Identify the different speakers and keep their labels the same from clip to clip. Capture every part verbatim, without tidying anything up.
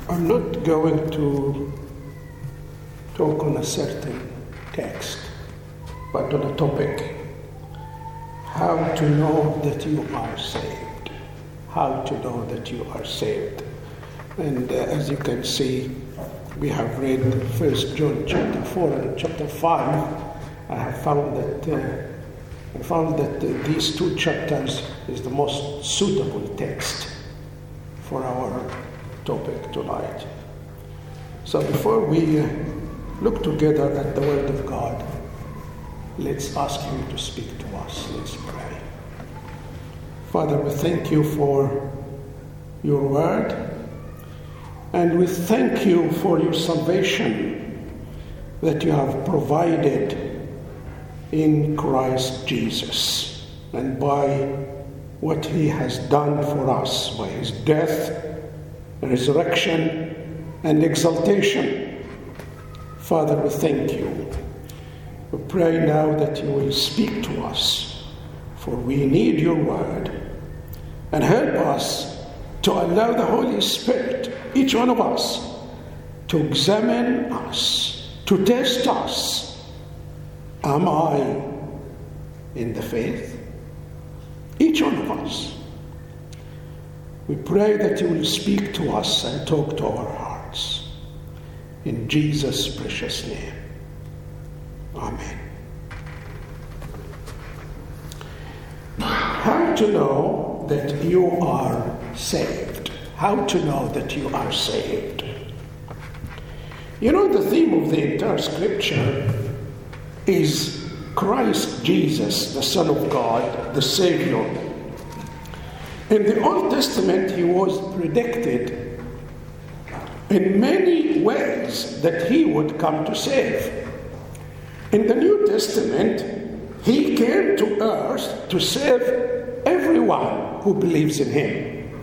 Speaker 1: I'm not going to talk on a certain text, but on a topic. How to know that you are saved. How to know that you are saved. And uh, as you can see, we have read First John chapter four and chapter five. I have found that uh, I found that uh, these two chapters is the most suitable text for our topic tonight. So before we uh, look together at the Word of God, let's ask Him to speak to us. Let's pray. Father, we thank you for your Word, and we thank you for your salvation that you have provided in Christ Jesus, and by what He has done for us, by His death, resurrection, and exaltation. Father, we thank you. We pray now that you will speak to us, for we need your word, and help us to allow the Holy Spirit, each one of us, to examine us, to test us. Am I in the faith? Each one of us. We pray that you will speak to us and talk to our hearts. In Jesus' precious name. Amen. How to know that you are saved? How to know that you are saved? You know, the theme of the entire scripture is Christ Jesus, the Son of God, the Savior. In the Old Testament, he was predicted in many ways that he would come to save. In the New Testament, he came to earth to save everyone who believes in him.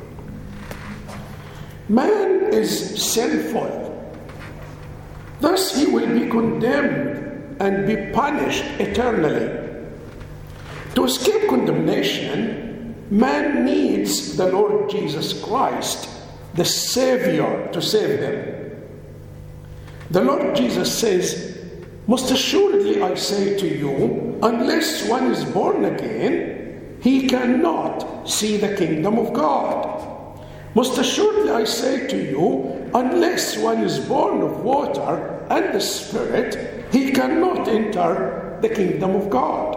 Speaker 1: Man is sinful. Thus he will be condemned and be punished eternally. To escape condemnation, man needs the Lord Jesus Christ, the Savior, to save them. The Lord Jesus says, "Most assuredly I say to you, unless one is born again, he cannot see the kingdom of God. Most assuredly I say to you, unless one is born of water and the Spirit, he cannot enter the kingdom of God."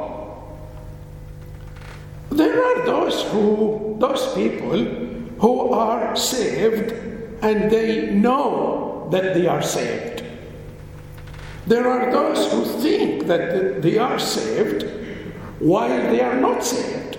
Speaker 1: There are those who, those people who are saved and they know that they are saved. There are those who think that they are saved while they are not saved.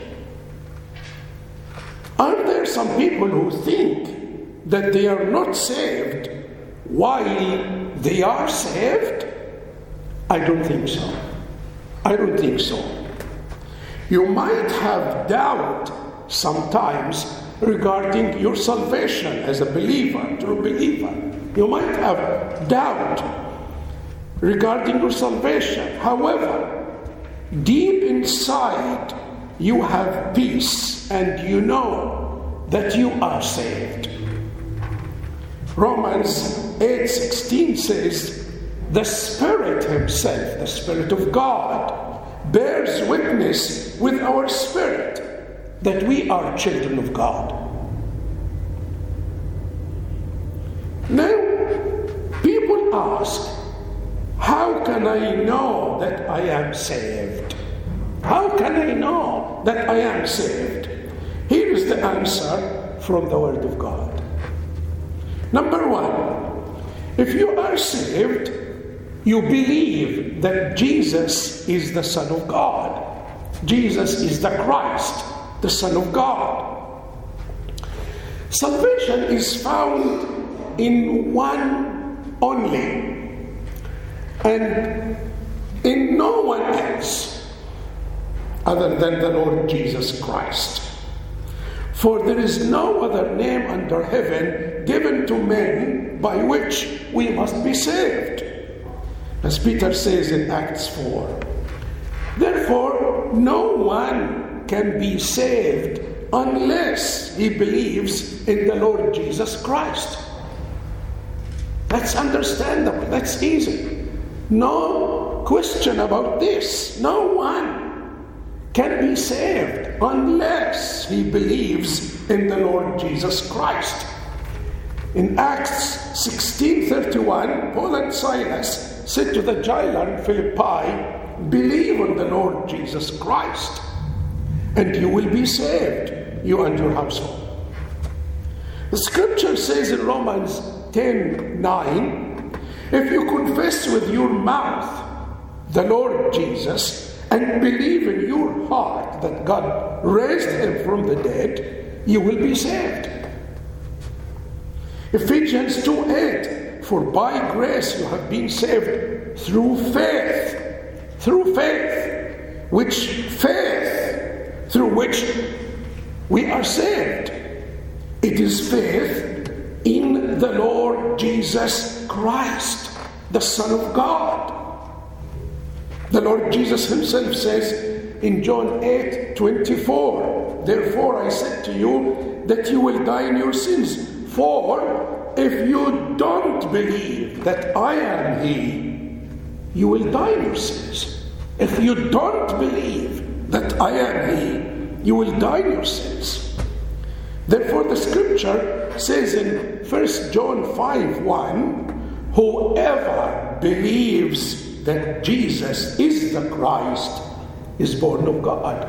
Speaker 1: Are there some people who think that they are not saved while they are saved? I don't think so. I don't think so. You might have doubt sometimes regarding your salvation as a believer, true believer. You might have doubt regarding your salvation. However, deep inside you have peace and you know that you are saved. Romans eight sixteen says, "The Spirit Himself, the Spirit of God, bears witness with our spirit that we are children of God." Now, people ask, how can I know that I am saved? How can I know that I am saved? Here is the answer from the Word of God. Number one, if you are saved, you believe that Jesus is the Son of God. Jesus is the Christ, the Son of God. Salvation is found in one only, and in no one else other than the Lord Jesus Christ. For there is no other name under heaven given to men by which we must be saved, as Peter says in Acts four. Therefore, no one can be saved unless he believes in the Lord Jesus Christ. That's understandable. That's easy. No question about this. No one can be saved unless he believes in the Lord Jesus Christ. In Acts sixteen thirty-one, Paul and Silas said to the jailer in Philippi, believe on the Lord Jesus Christ, and you will be saved, you and your household. The scripture says in Romans ten nine, if you confess with your mouth the Lord Jesus and believe in your heart that God raised him from the dead, you will be saved. Ephesians two eight, for by grace you have been saved through faith, through faith, which faith through which we are saved. It is faith in the Lord Jesus Christ, the Son of God. The Lord Jesus himself says in John eight twenty-four, therefore I said to you that you will die in your sins. For if you don't believe that I am he, you will die in your sins. If you don't believe that I am he, you will die in your sins. Therefore the scripture says in First John five one, whoever believes that Jesus is the Christ is born of God.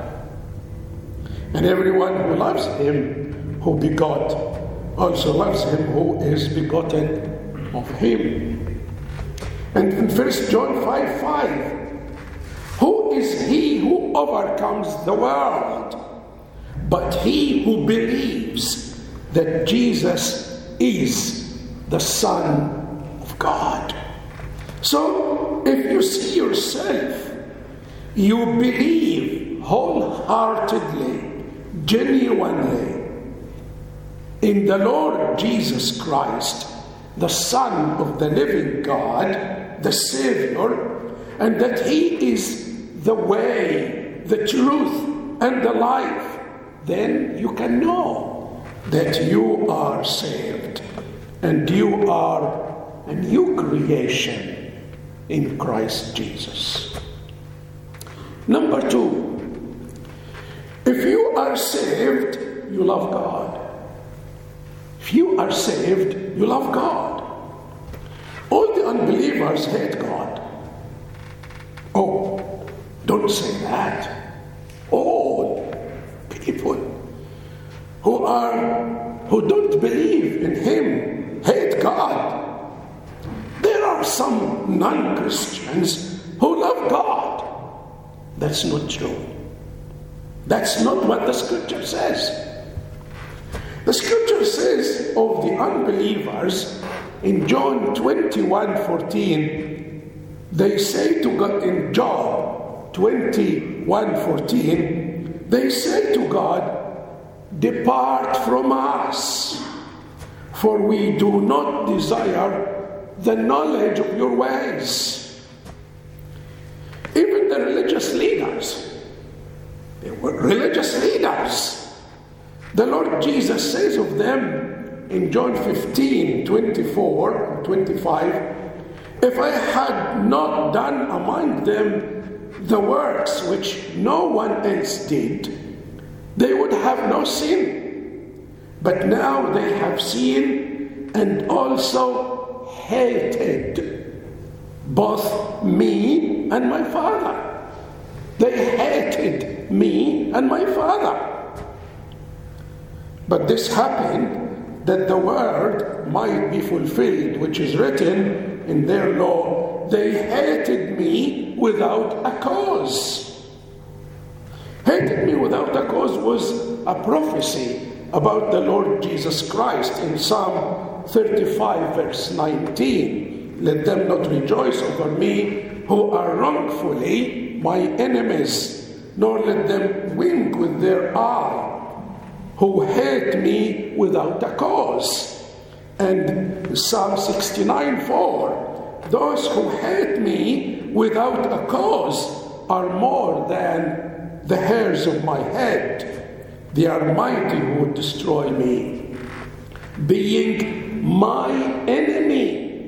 Speaker 1: And everyone who loves him who begot also loves him who is begotten of him. And in First John five five, who is he who overcomes the world but he who believes that Jesus is the Son of God? So if you see yourself, you believe wholeheartedly, genuinely in the Lord Jesus Christ, the Son of the living God, the Savior, and that he is the way, the truth, and the life, then you can know that you are saved and you are a new creation in Christ Jesus. Number two, if you are saved, you love God. If you are saved, you love God. All the unbelievers hate God. Oh, don't say that. All people who are who don't believe in him hate God. There are some non-Christians who love God. That's not true. That's not what the scripture says. The scripture says of the unbelievers in John twenty-one fourteen, they say to God, in John twenty-one fourteen, they say to God, depart from us, for we do not desire the knowledge of your ways. Even the religious leaders, they were religious leaders. The Lord Jesus says of them in John fifteen twenty-four and twenty-five, if I had not done among them the works which no one else did, they would have no sin. But now they have seen and also hated both me and my Father. They hated me and my Father. But this happened that the word might be fulfilled, which is written in their law, they hated me without a cause. Hated me without a cause was a prophecy about the Lord Jesus Christ in Psalm thirty-five verse nineteen. Let them not rejoice over me who are wrongfully my enemies, nor let them wink with their eye, who hate me without a cause. And Psalm sixty-nine four, those who hate me without a cause are more than the hairs of my head. They are mighty who would destroy me. Being my enemy,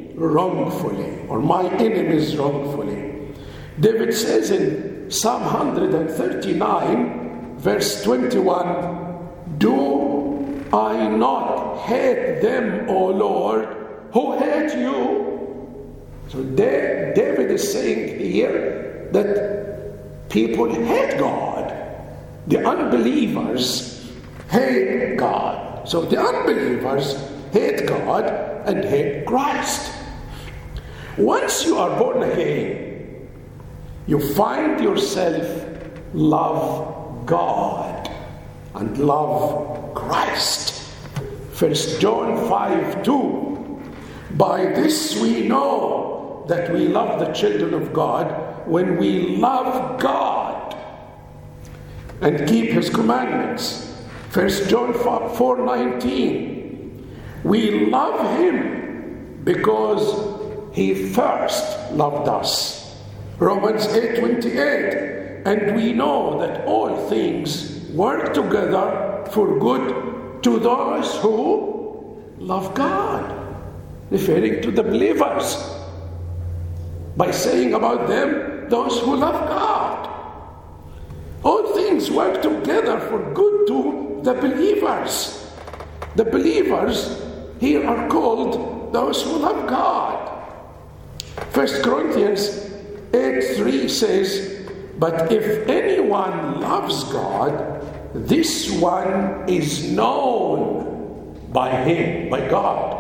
Speaker 1: me wrongfully, or my enemies wrongfully. David says in Psalm one thirty-nine, verse twenty-one, do I not hate them, O Lord, who hate you? So David is saying here that people hate God. The unbelievers hate God. So the unbelievers hate God and hate Christ. Once you are born again, you find yourself love God and love Christ. First John five two. By this we know that we love the children of God, when we love God and keep his commandments. First John four nineteen. We love him because he first loved us. Romans eight twenty-eight. And we know that all things work together for good to those who love God. Referring to the believers, by saying about them, those who love God. All things work together for good to the believers. The believers here are called those who love God. First Corinthians eight three says, but if anyone loves God, this one is known by him, by God.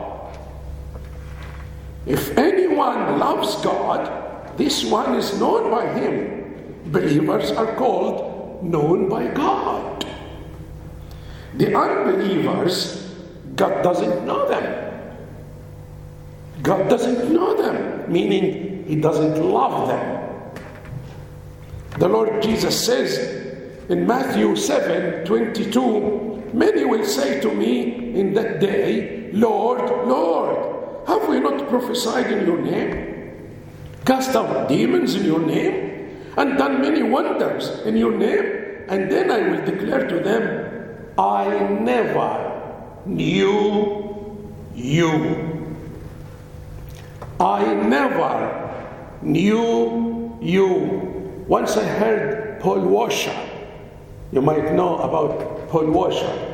Speaker 1: If anyone loves God, this one is known by him. Believers are called known by God. The unbelievers, God doesn't know them. God doesn't know them, meaning he doesn't love them. The Lord Jesus says in Matthew seven twenty-two, many will say to me in that day, Lord, Lord, have we not prophesied in your name, cast out demons in your name, and done many wonders in your name? And then I will declare to them, I never knew you. I never knew you. Once I heard Paul Washer. You might know about Paul Washer.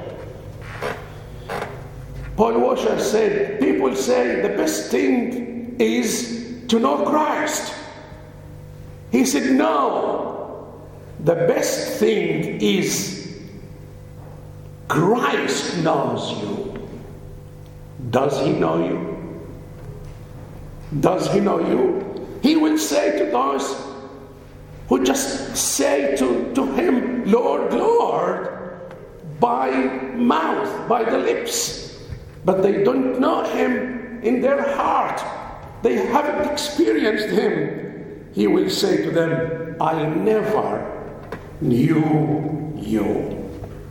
Speaker 1: Paul Washer said, people say the best thing is to know Christ. He said, no. The best thing is Christ knows you. Does he know you? Does he know you? He will say to those who just say to, to him, Lord, Lord, by mouth, by the lips, but they don't know him in their heart. They haven't experienced him. He will say to them, I never knew you.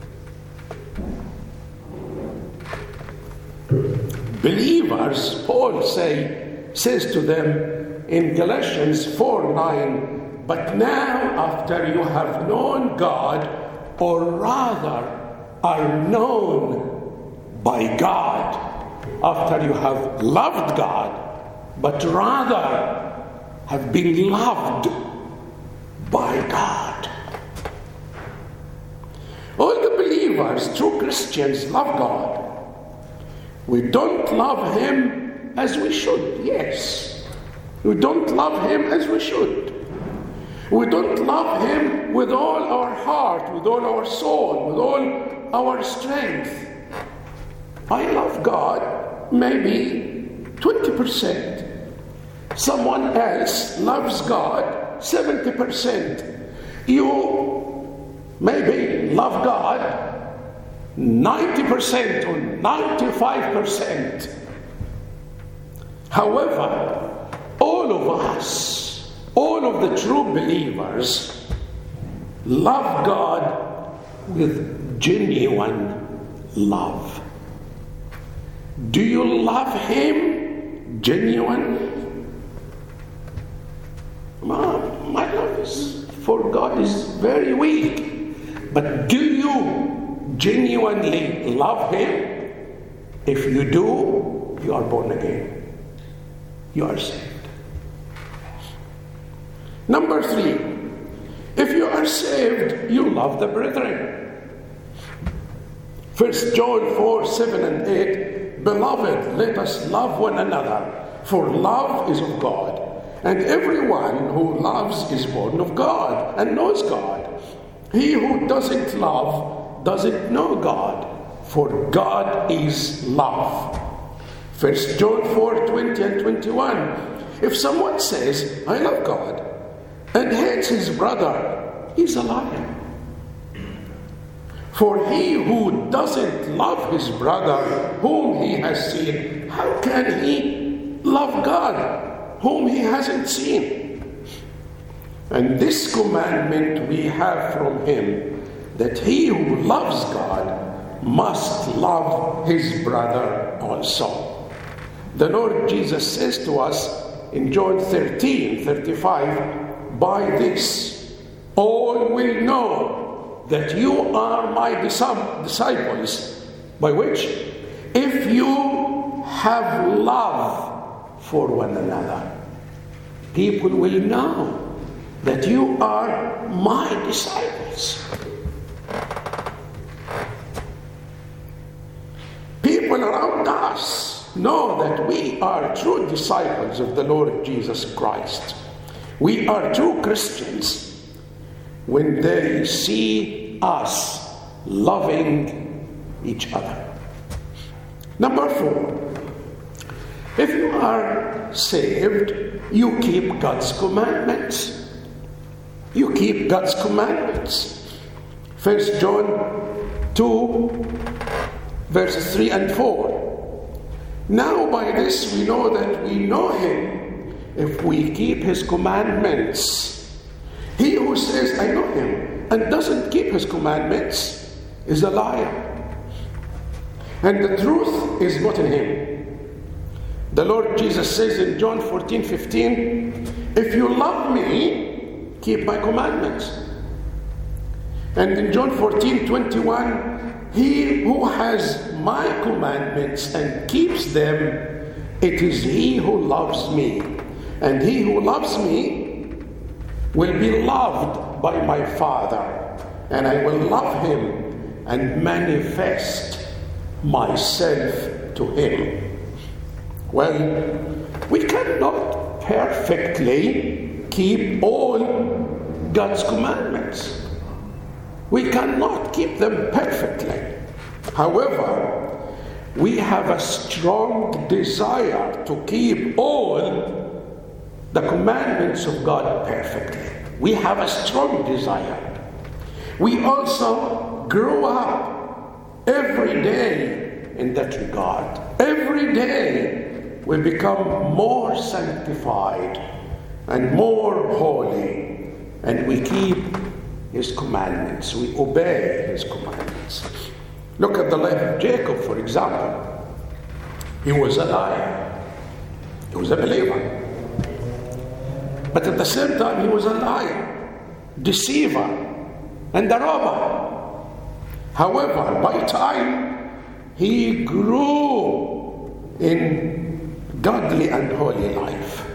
Speaker 1: Believers, Paul say, says to them in Galatians four nine, but now after you have known God, or rather are known by God, after you have loved God, but rather have been loved by God. All the believers, true Christians, love God. We don't love him as we should, yes. We don't love him as we should. We don't love him with all our heart, with all our soul, with all our strength. I love God maybe twenty percent. Someone else loves God seventy percent. You maybe love God ninety percent or ninety-five percent. However, all of us, all of the true believers, love God with genuine love. Do you love him genuinely? My, my love is, for God is very weak. But do you genuinely love him? If you do, you are born again. you are saved. Number three, if you are saved, you love the brethren. First John four, seven and eight, beloved, let us love one another, for love is of God. And everyone who loves is born of God and knows God. He who doesn't love doesn't know God, for God is love. First John four, twenty and twenty-one. If someone says, I love God, and hates his brother, he's a liar. For he who doesn't love his brother whom he has seen, how can he love God whom he hasn't seen? And this commandment we have from him, that he who loves God must love his brother also. The Lord Jesus says to us in John thirteen, thirty-five, by this all will know that you are my disciples, by which, if you have love for one another. People will know that you are my disciples. People around us know that we are true disciples of the Lord Jesus Christ. We are true Christians when they see us loving each other. Number four, if you are saved, you keep God's commandments. You keep God's commandments. First John two, verses three and four. Now by this we know that we know him, if we keep his commandments. He who says, I know him, and doesn't keep his commandments is a liar. And the truth is not in him. The Lord Jesus says in John fourteen, fifteen, if you love me, keep my commandments. And in John fourteen, twenty-one, he who has my commandments and keeps them, it is he who loves me. And he who loves me will be loved by my Father, and I will love him and manifest myself to him. Well, we cannot perfectly keep all God's commandments. We cannot keep them perfectly. However, we have a strong desire to keep all the commandments of God perfectly. We have a strong desire. We also grow up every day in that regard. Every day we become more sanctified and more holy, and we keep his commandments. We obey his commandments. Look at the life of Jacob, for example. He was a liar. He was a believer. But at the same time, he was a liar, deceiver, and a robber. However, by time, he grew in godly and holy life.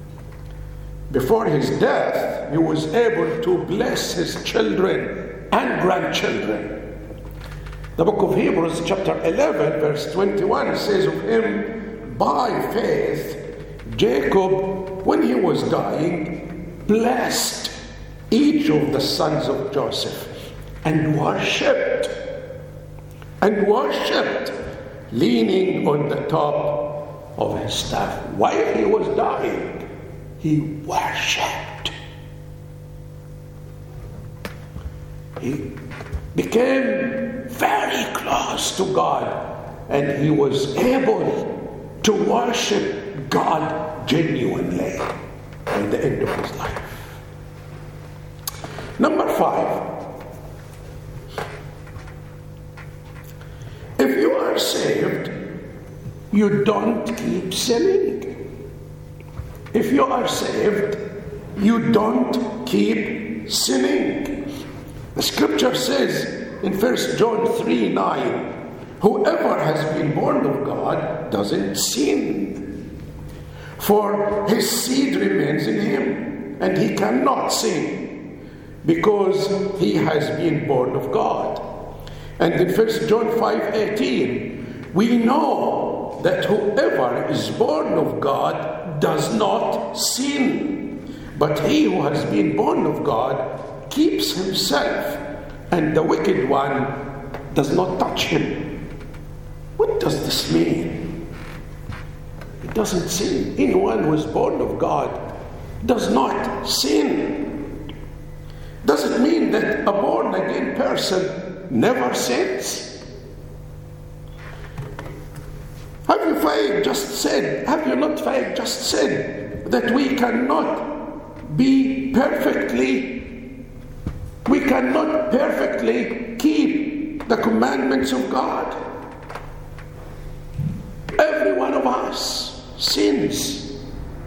Speaker 1: Before his death, he was able to bless his children and grandchildren. The book of Hebrews, chapter eleven, verse twenty-one, says of him, by faith, Jacob, when he was dying, blessed each of the sons of Joseph and worshipped, and worshipped, leaning on the top of his staff. While he was dying, he worshipped. He became very close to God, and he was able to worship God genuinely at the end of his life. Number five, if you are saved, you don't keep sinning. If you are saved, you don't keep sinning. The scripture says in First John three, nine, whoever has been born of God doesn't sin. For his seed remains in him, and he cannot sin, because he has been born of God. And in First John five eighteen, we know that whoever is born of God does not sin. But he who has been born of God keeps himself, and the wicked one does not touch him. What does this mean? It doesn't sin. Anyone who is born of God does not sin. Does it mean that a born-again person never sins? Have you Faye just said, have you not Faye just said that we cannot be perfectly, we cannot perfectly keep the commandments of God? Every one of us sins.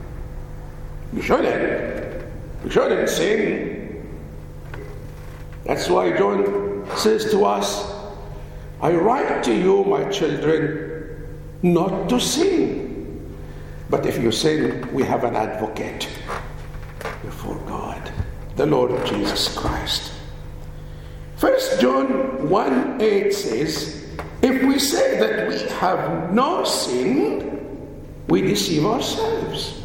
Speaker 1: You shouldn't. You shouldn't sin. That's why John says to us, I write to you, my children, not to sin. But if you sin, we have an advocate before God, the Lord Jesus Christ. First John one eight says, if we say that we have no sin, we deceive ourselves,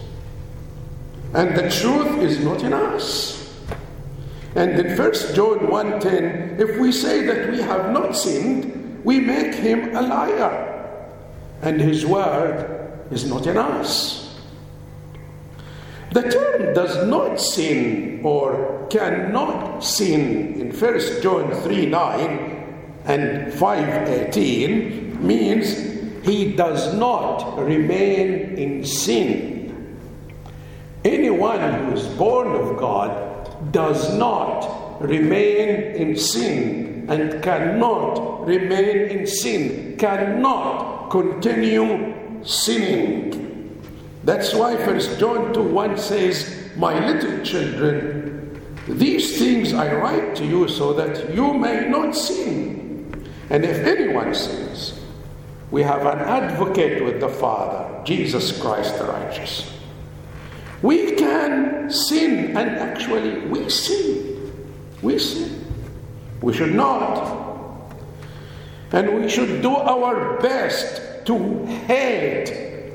Speaker 1: and the truth is not in us. And in First John one ten, if we say that we have not sinned, we make him a liar, and his word is not in us. The term does not sin or cannot sin in First John three nine and five eighteen means he does not remain in sin. Anyone who is born of God does not remain in sin and cannot remain in sin, cannot continue sinning. That's why First John two one says, my little children, these things I write to you so that you may not sin. And if anyone sins, we have an advocate with the Father, Jesus Christ the righteous. We can sin, and actually we sin. We sin. We should not. And we should do our best to hate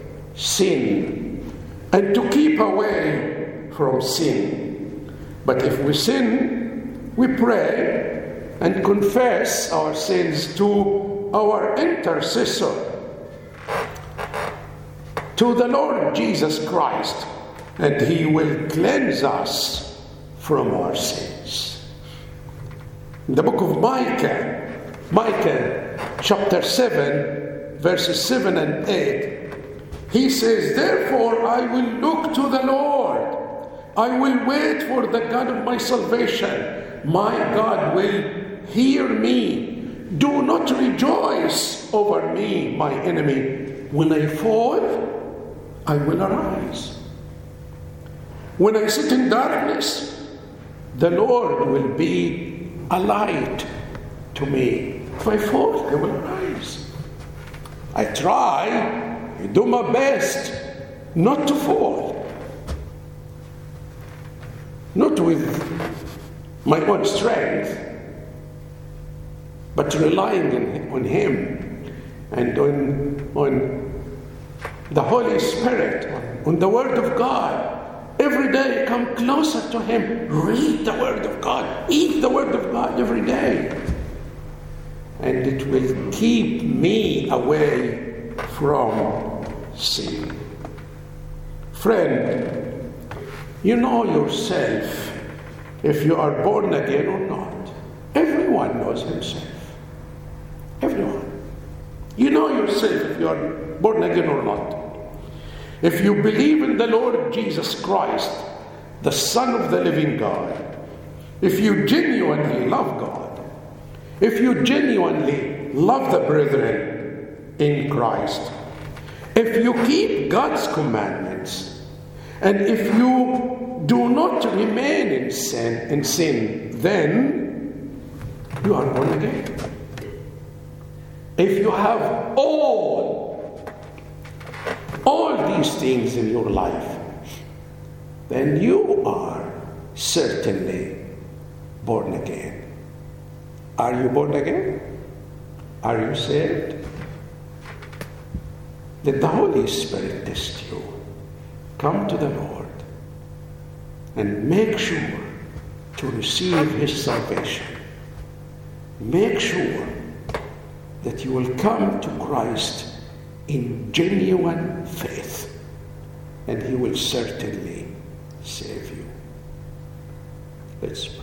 Speaker 1: sin and to keep away from sin. But if we sin, we pray and confess our sins to our intercessor, to the Lord Jesus Christ, and he will cleanse us from our sins. In the book of Micah, Micah chapter seven, verses seven and eight, he says, therefore I will look to the Lord. I will wait for the God of my salvation. My God will hear me. Do not rejoice over me, my enemy. When I fall, I will arise. When I sit in darkness, the Lord will be a light to me. If I fall, I will arise. I try, I do my best not to fall. Not with my own strength, but relying on Him and on, on the Holy Spirit, on the Word of God. Every day come closer to Him. Read the Word of God. Eat the Word of God every day. And it will keep me away from sin. Friend, you know yourself if you are born again or not. Everyone knows himself. Everyone. You know yourself if you are born again or not. If you believe in the Lord Jesus Christ, the Son of the living God, if you genuinely love God, if you genuinely love the brethren in Christ, if you keep God's commandments, and if you do not remain in sin, in sin, then you are born again. If you have all all these things in your life, then you are certainly born again. Are you born again? Are you saved? Let the Holy Spirit test you. Come to the Lord and make sure to receive His salvation. Make sure that you will come to Christ in genuine faith, and He will certainly save you. Let's pray.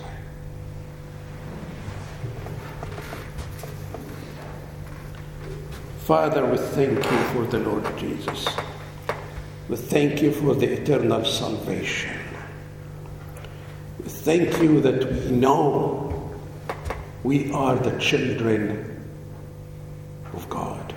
Speaker 1: Father, we thank you for the Lord Jesus. We thank you for the eternal salvation. We thank you that we know we are the children of God.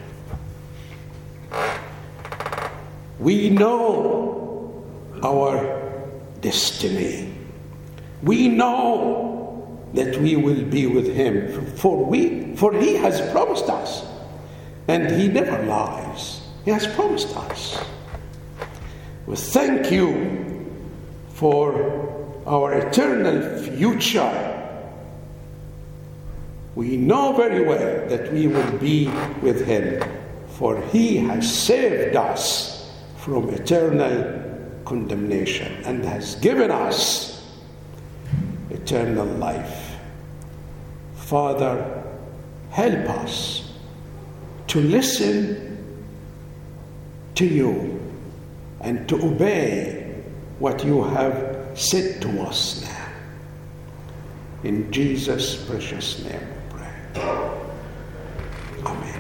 Speaker 1: We know our destiny. We know that we will be with Him, for we, for He has promised us, and He never lies. He has promised us. We thank you for our eternal future. We know very well that we will be with Him, for He has saved us from eternal condemnation and has given us eternal life. Father, help us to listen to you and to obey what you have said to us now. In Jesus' precious name we pray. Amen.